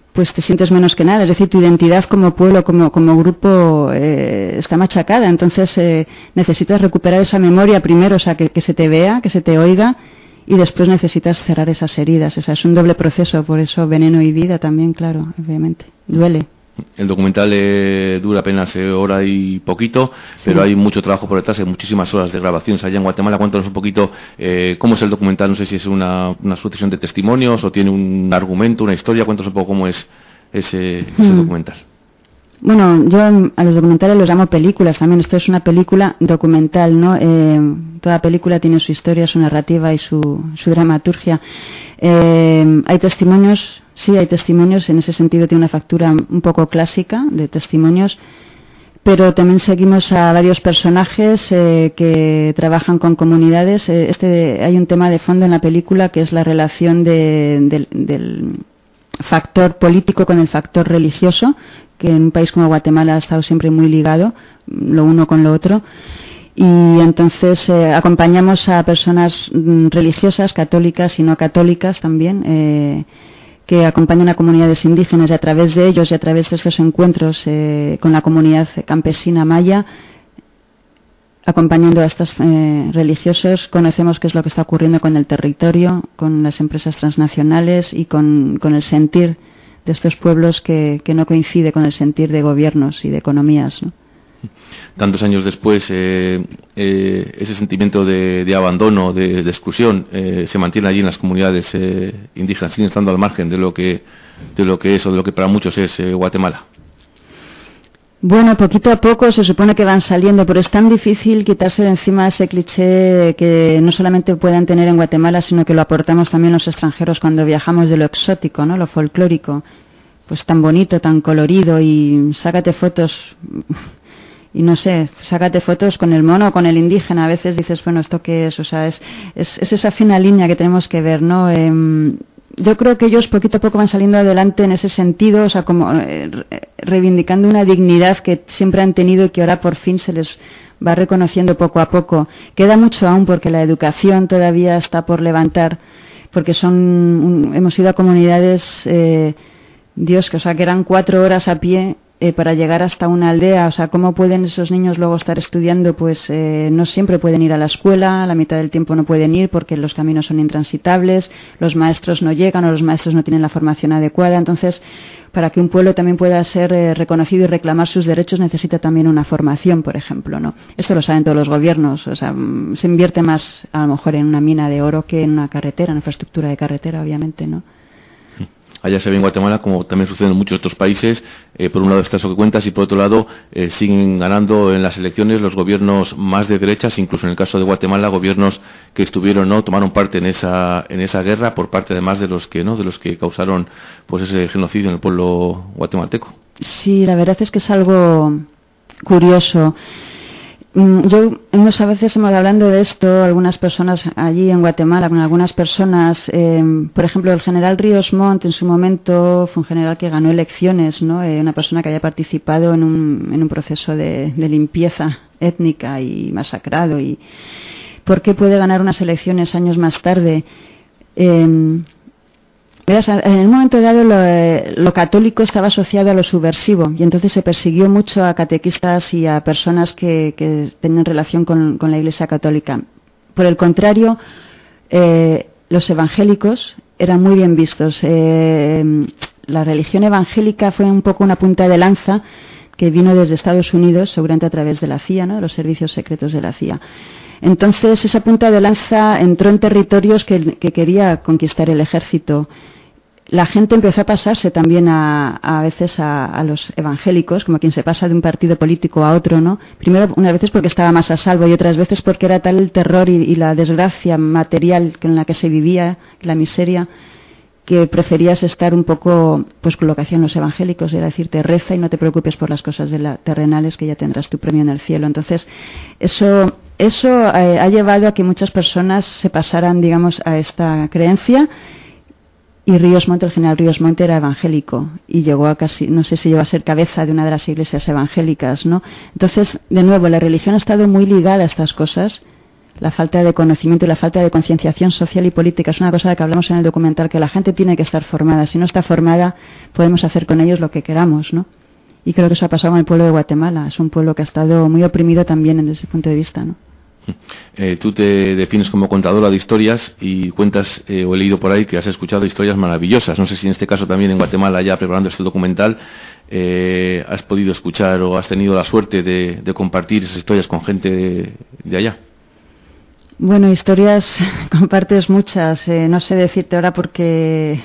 pues te sientes menos que nada, es decir, tu identidad como pueblo, como, como grupo eh, está machacada, entonces eh, necesitas recuperar esa memoria primero, o sea, que, que se te vea, que se te oiga, y después necesitas cerrar esas heridas, o sea, es un doble proceso, por eso Veneno y Vida también, claro, obviamente, duele. El documental eh, dura apenas eh, hora y poquito, sí. Pero hay mucho trabajo por detrás, hay muchísimas horas de grabaciones allá en Guatemala. Cuéntanos un poquito eh, cómo es el documental, no sé si es una, una sucesión de testimonios o tiene un argumento, una historia. Cuéntanos un poco cómo es ese, ese mm. documental. Bueno, yo a los documentales los llamo películas también. Esto es una película documental, ¿no? Eh, toda película tiene su historia, su narrativa y su, su dramaturgia. Eh, hay testimonios, sí, hay testimonios, en ese sentido tiene una factura un poco clásica de testimonios, pero también seguimos a varios personajes eh, que trabajan con comunidades. Eh, este, hay un tema de fondo en la película que es la relación de, de, del factor político con el factor religioso, que en un país como Guatemala ha estado siempre muy ligado, lo uno con lo otro. Y entonces eh, acompañamos a personas mm, religiosas, católicas y no católicas también, eh, que acompañan a comunidades indígenas, y a través de ellos y a través de estos encuentros eh, con la comunidad campesina maya, acompañando a estos eh, religiosos, conocemos qué es lo que está ocurriendo con el territorio, con las empresas transnacionales y con, con el sentir de estos pueblos que, que no coincide con el sentir de gobiernos y de economías, ¿no? Tantos años después, eh, eh, ese sentimiento de, de abandono, de, de exclusión, eh, se mantiene allí en las comunidades eh, indígenas, siguen estando al margen de lo que de lo que es o de lo que para muchos es eh, Guatemala. Bueno, poquito a poco se supone que van saliendo, pero es tan difícil quitarse de encima ese cliché que no solamente puedan tener en Guatemala, sino que lo aportamos también los extranjeros cuando viajamos, de lo exótico, ¿no? Lo folclórico, pues tan bonito, tan colorido, y sácate fotos. Y no sé, sácate fotos con el mono o con el indígena. A veces dices, bueno, ¿esto qué es? O sea, es, es, es esa fina línea que tenemos que ver, ¿no? Eh, yo creo que ellos poquito a poco van saliendo adelante en ese sentido, o sea, como eh, reivindicando una dignidad que siempre han tenido y que ahora por fin se les va reconociendo poco a poco. Queda mucho aún porque la educación todavía está por levantar, porque son, un, hemos ido a comunidades, eh, Dios, que o sea, que eran cuatro horas a pie, Eh, para llegar hasta una aldea. O sea, ¿cómo pueden esos niños luego estar estudiando? Pues eh, no siempre pueden ir a la escuela, la mitad del tiempo no pueden ir porque los caminos son intransitables, los maestros no llegan o los maestros no tienen la formación adecuada. Entonces, para que un pueblo también pueda ser eh, reconocido y reclamar sus derechos, necesita también una formación, por ejemplo, ¿no? Esto lo saben todos los gobiernos. O sea, se invierte más a lo mejor en una mina de oro que en una carretera, en infraestructura de carretera, obviamente, ¿no? Allá se ve en Guatemala, como también sucede en muchos otros países, eh, por un lado está eso que cuentas y por otro lado eh, siguen ganando en las elecciones los gobiernos más de derechas, incluso en el caso de Guatemala, gobiernos que estuvieron, no tomaron parte en esa en esa guerra, por parte además de los que no de los que causaron pues ese genocidio en el pueblo guatemalteco. Sí, la verdad es que es algo curioso. Yo hemos a veces hemos hablando de esto, algunas personas allí en Guatemala, con algunas personas, eh, por ejemplo, el general Ríos Montt en su momento fue un general que ganó elecciones, ¿no? Eh, una persona que había participado en un, en un proceso de, de limpieza étnica y masacrado. Y ¿por qué puede ganar unas elecciones años más tarde? Eh, En el momento dado lo, lo católico estaba asociado a lo subversivo y entonces se persiguió mucho a catequistas y a personas que, que tenían relación con, con la Iglesia Católica. Por el contrario, eh, los evangélicos eran muy bien vistos. Eh, la religión evangélica fue un poco una punta de lanza que vino desde Estados Unidos, seguramente a través de la C I A, ¿no? De los servicios secretos de la C I A. Entonces esa punta de lanza entró en territorios que, que quería conquistar el ejército. La gente empezó a pasarse también a, a veces a, a los evangélicos, como quien se pasa de un partido político a otro, ¿no? Primero, unas veces porque estaba más a salvo y otras veces porque era tal el terror y, y la desgracia material en la que se vivía, la miseria, que preferías estar un poco, pues con lo que hacían los evangélicos, era decirte reza y no te preocupes por las cosas de la, terrenales, que ya tendrás tu premio en el cielo. Entonces, eso, eso eh, ha llevado a que muchas personas se pasaran, digamos, a esta creencia. Y Ríos Montt, el general Ríos Montt, era evangélico y llegó a casi, no sé si llegó a ser cabeza de una de las iglesias evangélicas, ¿no? Entonces, de nuevo, la religión ha estado muy ligada a estas cosas. la falta de conocimiento y la falta de concienciación social y política. Es una cosa de que hablamos en el documental, que la gente tiene que estar formada. Si no está formada, podemos hacer con ellos lo que queramos, ¿no? Y creo que eso ha pasado con el pueblo de Guatemala. Es un pueblo que ha estado muy oprimido también desde ese punto de vista, ¿no? Eh, tú te defines como contadora de historias y cuentas, eh, o he leído por ahí, que has escuchado historias maravillosas. No sé si en este caso también en Guatemala, ya preparando este documental, eh, has podido escuchar o has tenido la suerte de, de compartir esas historias con gente de, de allá. Bueno, historias compartes muchas. Eh, no sé decirte ahora porque...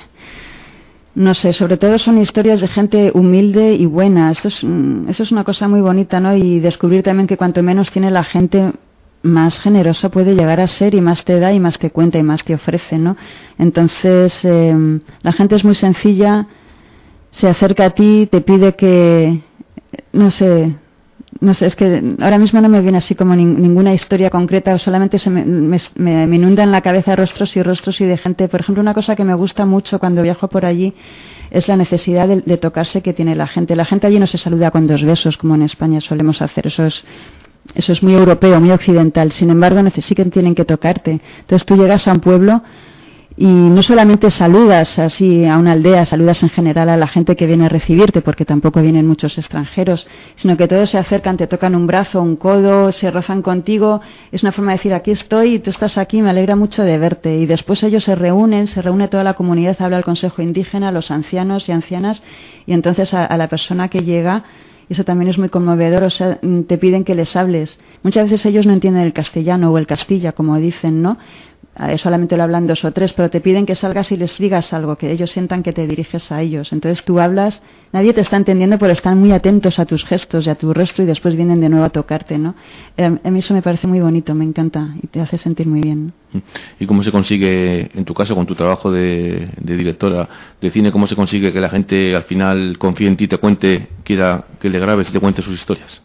No sé, sobre todo son historias de gente humilde y buena. Esto es, eso es una cosa muy bonita, ¿no? Y descubrir también que cuanto menos tiene la gente, más generosa puede llegar a ser, y más te da y más te cuenta y más te ofrece, ¿no? Entonces, eh, la gente es muy sencilla, se acerca a ti, te pide que, no sé, no sé, es que ahora mismo no me viene así como ni, ninguna historia concreta, solamente se me, me, me, me inunda en la cabeza rostros y rostros y de gente. Por ejemplo, una cosa que me gusta mucho cuando viajo por allí es la necesidad de, de tocarse que tiene la gente. La gente allí no se saluda con dos besos como en España solemos hacer. Eso es, eso es muy europeo, muy occidental. Sin embargo, sí que tienen que tocarte. Entonces tú llegas a un pueblo y no solamente saludas así a una aldea, saludas en general a la gente que viene a recibirte, porque tampoco vienen muchos extranjeros, sino que todos se acercan, te tocan un brazo, un codo, se rozan contigo. Es una forma de decir, aquí estoy, tú estás aquí, me alegra mucho de verte. Y después ellos se reúnen, se reúne toda la comunidad, habla el Consejo Indígena, los ancianos y ancianas, y entonces a, a la persona que llega, y eso también es muy conmovedor, o sea, te piden que les hables. Muchas veces ellos no entienden el castellano o el castilla, como dicen, ¿no? Solamente lo hablan dos o tres, pero te piden que salgas y les digas algo, que ellos sientan que te diriges a ellos. Entonces tú hablas, nadie te está entendiendo, pero están muy atentos a tus gestos y a tu rostro, y después vienen de nuevo a tocarte, ¿no? Eh, a mí eso me parece muy bonito, me encanta y te hace sentir muy bien, ¿no? ¿Y cómo se consigue, en tu caso, con tu trabajo de, de directora de cine, cómo se consigue que la gente al final confíe en ti, te cuente, quiera que le grabes y te cuente sus historias?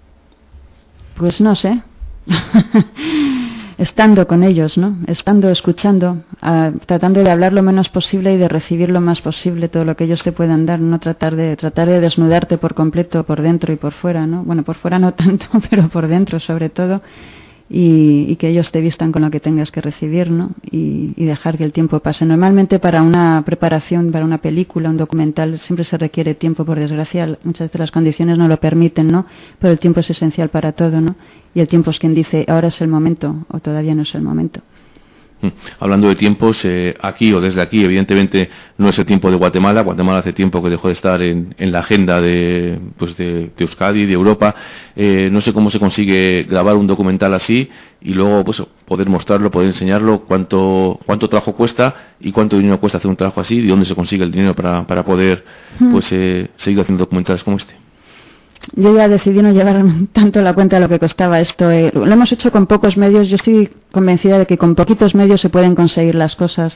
Pues no sé. Estando con ellos, ¿no? Estando, escuchando, uh, tratando de hablar lo menos posible y de recibir lo más posible todo lo que ellos te puedan dar, no tratar de tratar de desnudarte por completo, por dentro y por fuera, ¿no? Bueno, por fuera no tanto, pero por dentro sobre todo, y, y que ellos te vistan con lo que tengas que recibir, ¿no? Y, y dejar que el tiempo pase. Normalmente para una preparación, para una película, un documental, siempre se requiere tiempo, por desgracia. Muchas veces las condiciones no lo permiten, ¿no? Pero el tiempo es esencial para todo, ¿no? Y el tiempo es quien dice, ahora es el momento, o todavía no es el momento. Hablando de tiempos, eh, aquí o desde aquí, evidentemente no es el tiempo de Guatemala. Guatemala hace tiempo que dejó de estar en, en la agenda de, pues de, de Euskadi, de Europa. Eh, no sé cómo se consigue grabar un documental así y luego pues poder mostrarlo, poder enseñarlo, cuánto cuánto trabajo cuesta y cuánto dinero cuesta hacer un trabajo así, y dónde se consigue el dinero para, para poder pues eh, seguir haciendo documentales como este. Yo ya decidí no llevar tanto la cuenta de lo que costaba esto. Eh, lo hemos hecho con pocos medios. Yo estoy convencida de que con poquitos medios se pueden conseguir las cosas.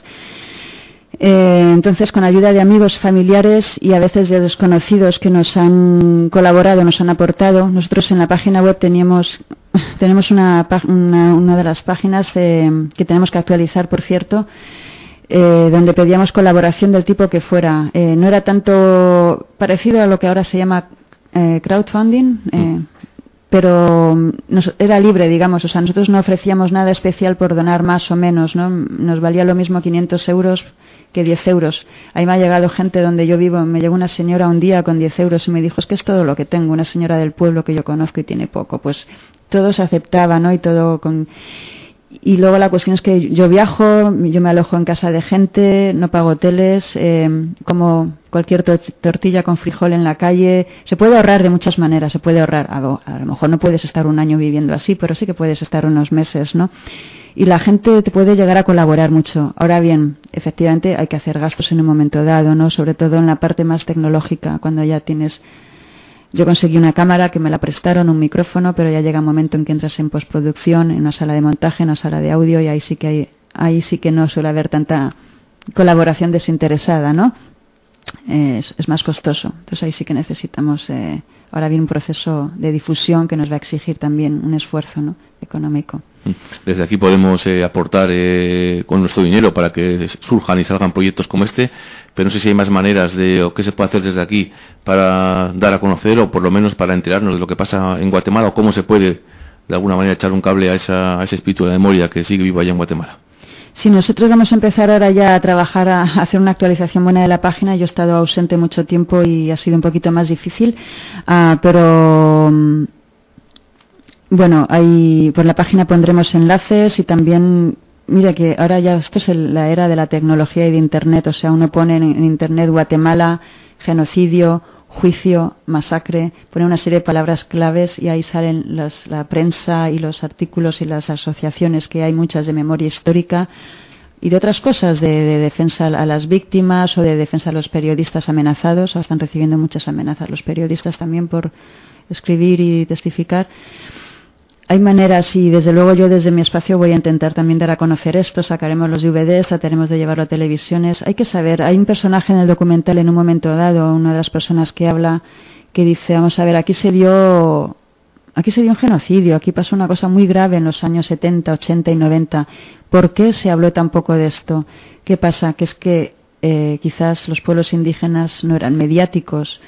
Eh, entonces, con ayuda de amigos, familiares y a veces de desconocidos que nos han colaborado, nos han aportado. Nosotros en la página web teníamos, tenemos una, una, una de las páginas de, que tenemos que actualizar, por cierto, Eh, donde pedíamos colaboración del tipo que fuera. Eh, no era tanto parecido a lo que ahora se llama eh, crowdfunding, eh, mm. pero nos, era libre, digamos. O sea, nosotros no ofrecíamos nada especial por donar más o menos, ¿no? Nos valía lo mismo quinientos euros que diez euros. Ahí me ha llegado gente donde yo vivo. Me llegó una señora un día con diez euros y me dijo, es que es todo lo que tengo. Una señora del pueblo que yo conozco y tiene poco. Pues todo se aceptaba, ¿no? Y todo con... Y luego la cuestión es que yo viajo, yo me alojo en casa de gente, no pago hoteles, eh, como cualquier to- tortilla con frijol en la calle. Se puede ahorrar de muchas maneras, se puede ahorrar. A lo, a lo mejor no puedes estar un año viviendo así, pero sí que puedes estar unos meses, ¿no? Y la gente te puede llegar a colaborar mucho. Ahora bien, efectivamente hay que hacer gastos en un momento dado, ¿no? Sobre todo en la parte más tecnológica, cuando ya tienes... Yo conseguí una cámara que me la prestaron, un micrófono, pero ya llega un momento en que entras en postproducción, en una sala de montaje, en una sala de audio, y ahí sí que hay, ahí sí que no suele haber tanta colaboración desinteresada, ¿no? Eh, es, es más costoso. Entonces ahí sí que necesitamos eh, ahora viene un proceso de difusión que nos va a exigir también un esfuerzo, ¿no?, económico. Desde aquí podemos eh, aportar eh, con nuestro dinero para que surjan y salgan proyectos como este, pero no sé si hay más maneras de, o qué se puede hacer desde aquí para dar a conocer, o por lo menos para enterarnos de lo que pasa en Guatemala, o cómo se puede de alguna manera echar un cable a, esa, a ese espíritu de la memoria que sigue vivo allá en Guatemala. Sí, nosotros vamos a empezar ahora ya a trabajar, a hacer una actualización buena de la página. Yo he estado ausente mucho tiempo y ha sido un poquito más difícil, uh, pero bueno, ahí por la página pondremos enlaces y también, mira que ahora ya esto es el, la era de la tecnología y de Internet, o sea, uno pone en, en Internet Guatemala, genocidio, juicio, masacre, pone una serie de palabras claves y ahí salen las, la prensa y los artículos y las asociaciones que hay muchas de memoria histórica y de otras cosas, de, de defensa a las víctimas o de defensa a los periodistas amenazados. Ahora están recibiendo muchas amenazas los periodistas también por escribir y testificar. Hay maneras y desde luego yo desde mi espacio voy a intentar también dar a conocer esto, sacaremos los D V Ds, trataremos de llevarlo a televisiones. Hay que saber, hay un personaje en el documental en un momento dado, una de las personas que habla, que dice, vamos a ver, aquí se dio, aquí se dio un genocidio, aquí pasó una cosa muy grave en los años setenta, ochenta y noventa. ¿Por qué se habló tan poco de esto? ¿Qué pasa? Que es que eh, quizás los pueblos indígenas no eran mediáticos,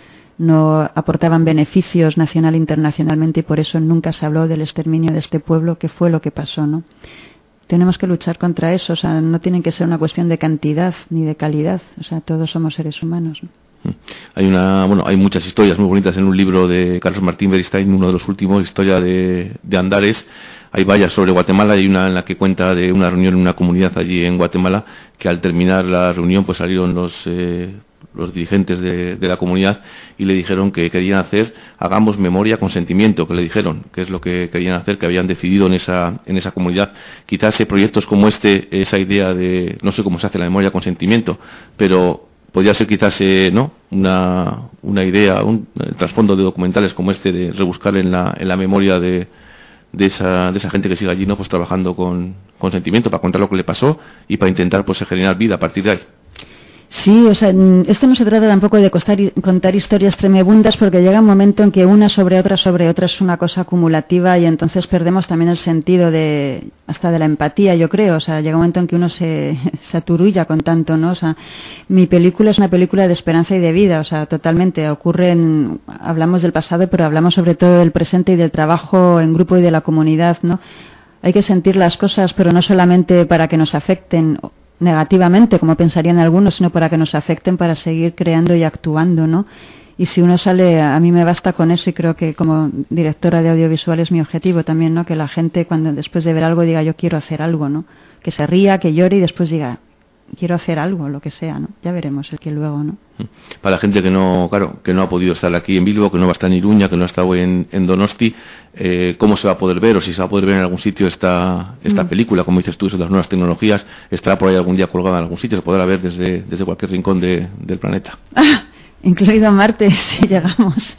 no aportaban beneficios nacional e internacionalmente y por eso nunca se habló del exterminio de este pueblo, que fue lo que pasó, ¿no? Tenemos que luchar contra eso, o sea, no tiene que ser una cuestión de cantidad ni de calidad, o sea, todos somos seres humanos, ¿no? Hay una, bueno, hay muchas historias muy bonitas en un libro de Carlos Martín Beristain, uno de los últimos, Historia de, de Andares. Hay varias sobre Guatemala, hay una en la que cuenta de una reunión en una comunidad allí en Guatemala, que al terminar la reunión pues salieron los eh, los dirigentes de, de la comunidad y le dijeron que querían hacer, hagamos memoria con sentimiento, que le dijeron, que es lo que querían hacer, que habían decidido en esa en esa comunidad. Quizás eh, proyectos como este, esa idea de, no sé cómo se hace la memoria con sentimiento, pero podría ser quizás eh, no una una idea, un eh, trasfondo de documentales como este, de rebuscar en la en la memoria de de esa de esa gente que sigue allí, no, pues trabajando con con sentimiento para contar lo que le pasó y para intentar pues generar vida a partir de ahí. Sí, o sea, esto no se trata tampoco de costar, contar historias tremebundas, porque llega un momento en que una sobre otra sobre otra es una cosa acumulativa y entonces perdemos también el sentido de, hasta de la empatía, yo creo. O sea, llega un momento en que uno se, se aturulla con tanto, ¿no? O sea, mi película es una película de esperanza y de vida, o sea, totalmente. Ocurren, hablamos del pasado, pero hablamos sobre todo del presente y del trabajo en grupo y de la comunidad, ¿no? Hay que sentir las cosas, pero no solamente para que nos afecten negativamente, como pensarían algunos, sino para que nos afecten, para seguir creando y actuando, ¿no? Y si uno sale, a mí me basta con eso y creo que como directora de audiovisual es mi objetivo también, ¿no? Que la gente cuando después de ver algo diga yo quiero hacer algo, ¿no? Que se ría, que llore y después diga quiero hacer algo, lo que sea, ¿no? Ya veremos el que luego, ¿no? Para la gente que no, claro, que no ha podido estar aquí en Bilbo, que no va a estar en Iruña, que no ha estado en, en Donosti, eh, ¿cómo se va a poder ver o si se va a poder ver en algún sitio esta esta mm. película? Como dices tú, eso de las nuevas tecnologías, ¿estará por ahí algún día colgada en algún sitio? Se podrá ver desde, desde cualquier rincón de, del planeta. Incluido Marte, si llegamos.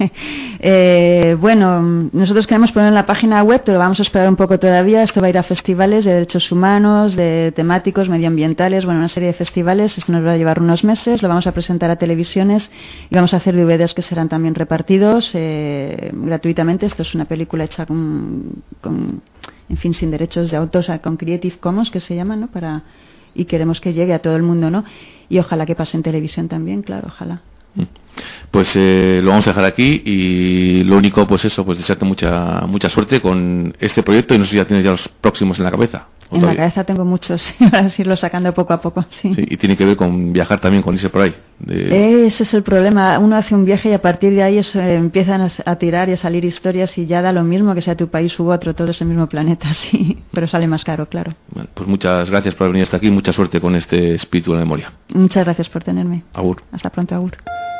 Eh, bueno, nosotros queremos poner en la página web, pero vamos a esperar un poco todavía. Esto va a ir a festivales de derechos humanos, de temáticos, medioambientales, bueno, una serie de festivales. Esto nos va a llevar unos meses. Lo vamos a presentar a televisiones y vamos a hacer D V Ds que serán también repartidos eh, gratuitamente. Esto es una película hecha con, con, en fin, sin derechos de autor, o sea, con Creative Commons, que se llama, ¿no? Para, y queremos que llegue a todo el mundo, ¿no? Y ojalá que pase en televisión también, claro, ojalá. Pues eh, lo vamos a dejar aquí y lo único, pues eso, pues desearte mucha mucha suerte con este proyecto y no sé si ya tienes ya los próximos en la cabeza. En todavía? La cabeza tengo muchos y ahora sí irlo sacando poco a poco, sí. Sí, y tiene que ver con viajar también, con irse por ahí. De... Ese es el problema, uno hace un viaje y a partir de ahí eso, eh, empiezan a, a tirar y a salir historias y ya da lo mismo que sea tu país u otro, todo es el mismo planeta, sí, pero sale más caro, claro. Bueno, pues muchas gracias por venir hasta aquí, mucha suerte con este espíritu de la memoria. Muchas gracias por tenerme. Agur. Hasta pronto, agur.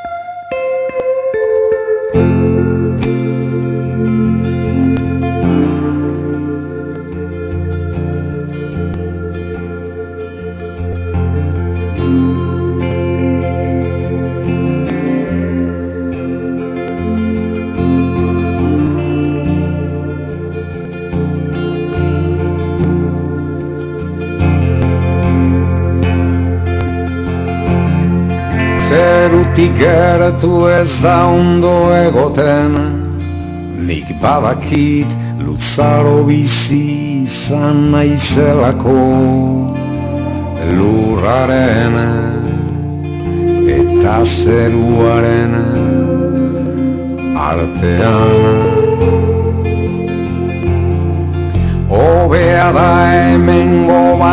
Gertu ez da ondo egoten, nik badakit luzaro bizi izan naizelako, lurraren eta zeruaren artean.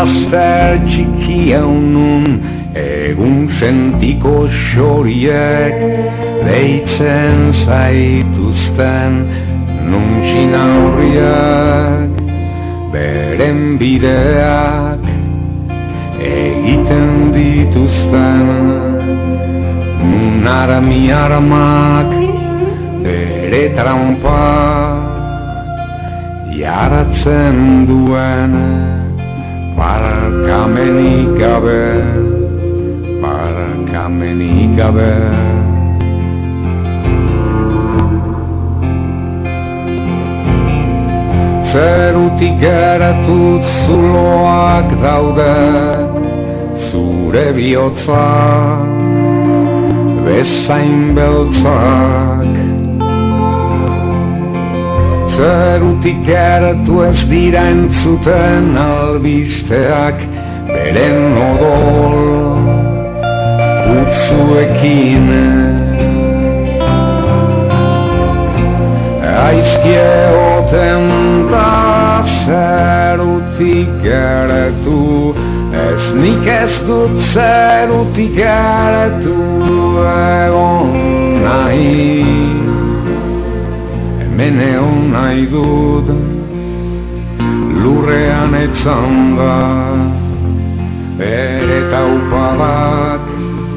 laster txikia unun, egun sentiko xoriek deitzen zaituzten nuntxin aurriak, beren bideak egiten dituzten, nun arami aramak bere trampa jaratzen duen, barkamenik gabe, barkamenik gabe. Zerutik geratut zuloak daude, zure bihotza bezain beltzak. Zerutik geratu ez dira entzuten albisteak, beren odol putzuekin. Aizkie oten da zerutik geratu, ez nik ez dut zerutik geratu egon nahi. Hemen egon nahi dut lurrean etzanda, bere taupadak,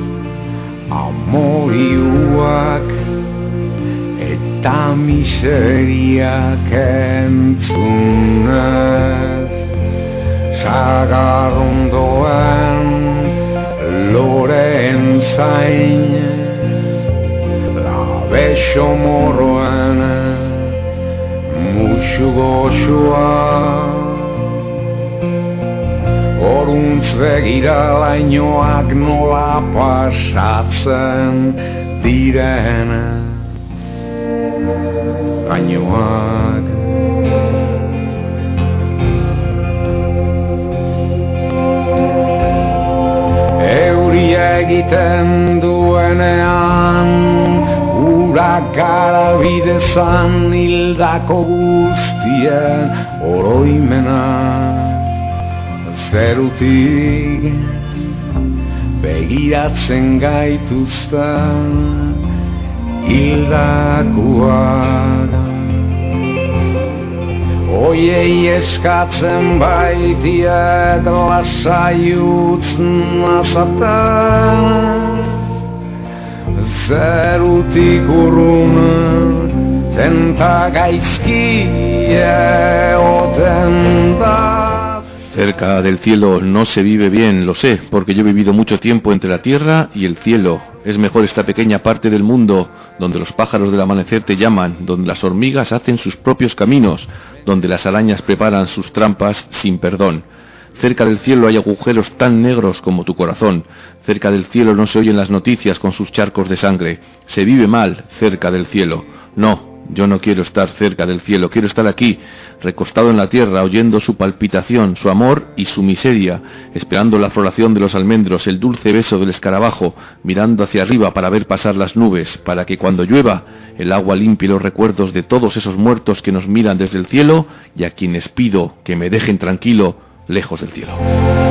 amoriuak eta miseriak entzunez, sagarrondoen loreen zain, labexo morroen mutxu goxua, oruntz begira lainoak nola pasatzen diren, lainoak. Euria egiten duenean, urak garabidezan hildako guztien oroimena, zerutik begiratzen gaituzten hildakoak. Oiei eskatzen baitiet lasai utz nazaten, zerutik urrun zenta gaizkie oten da. Cerca del cielo no se vive bien, lo sé, porque yo he vivido mucho tiempo entre la tierra y el cielo. Es mejor esta pequeña parte del mundo, donde los pájaros del amanecer te llaman, donde las hormigas hacen sus propios caminos, donde las arañas preparan sus trampas sin perdón. Cerca del cielo hay agujeros tan negros como tu corazón. Cerca del cielo no se oyen las noticias con sus charcos de sangre. Se vive mal cerca del cielo. No. Yo no quiero estar cerca del cielo, quiero estar aquí, recostado en la tierra, oyendo su palpitación, su amor y su miseria, esperando la floración de los almendros, el dulce beso del escarabajo, mirando hacia arriba para ver pasar las nubes, para que cuando llueva el agua limpie los recuerdos de todos esos muertos que nos miran desde el cielo y a quienes pido que me dejen tranquilo lejos del cielo.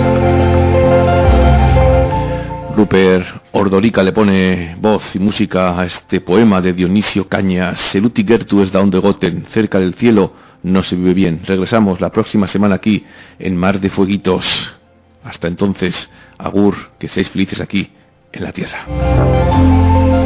Rupert Ordorika le pone voz y música a este poema de Dionisio Cañas, Zerutik gertu ez da ondo egoten, cerca del cielo no se vive bien. Regresamos la próxima semana aquí en Mar de Fueguitos. Hasta entonces, agur, que seáis felices aquí en la tierra.